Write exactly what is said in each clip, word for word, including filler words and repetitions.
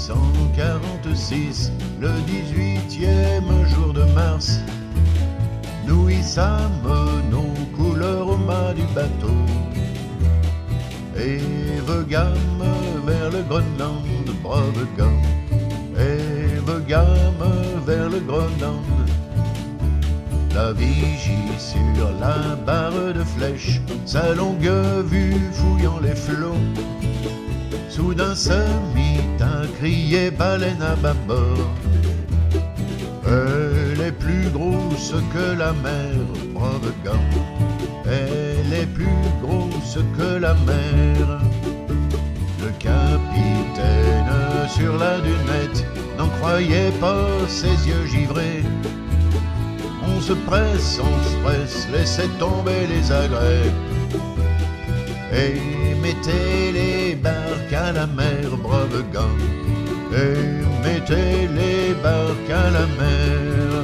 cent quarante-six, le dix-huitième jour de mars, nous hissâmes nos couleurs au mât du bateau et voguâmes vers le Groenland, brave gars, et voguâmes vers le Groenland. La vigie sur la barre de flèche, sa longue vue fouillant les flots, soudain se mit à crier baleine à bâbord. Elle est plus grosse que la mer, brave gars, elle est plus grosse que la mer. Le capitaine sur la dunette n'en croyait pas ses yeux givrés. On se presse, on se presse, laissez tomber les agrès et mettez les barques à la mer, brave gars, et mettez les barques à la mer.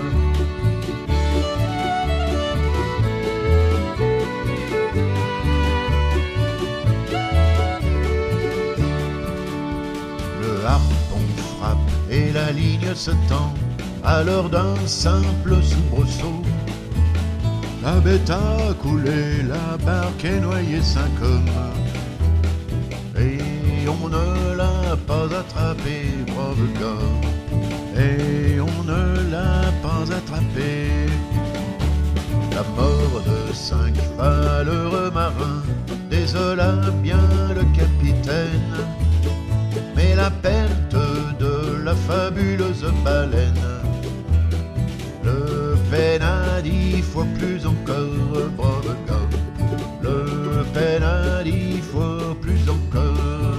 Le harpon frappe et la ligne se tend, alors d'un simple soubresaut, la bête a coulé, la barque est noyée cinq hommes, et on ne l'a pas attrapé, brave gars, et on ne l'a pas attrapé. La mort de cinq valeureux marins désola bien le capitaine, mais la perte de la fabuleuse baleine le peina dix fois plus encore, brave gars, le peina dix fois plus encore.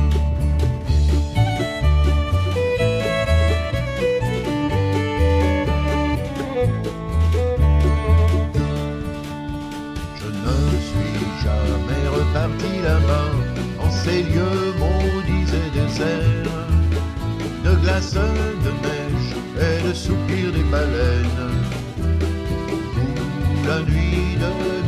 Je ne suis jamais reparti là-bas, en ces lieux maudits et déserts, de glace, de neige et de soupirs des baleines, où la nuit de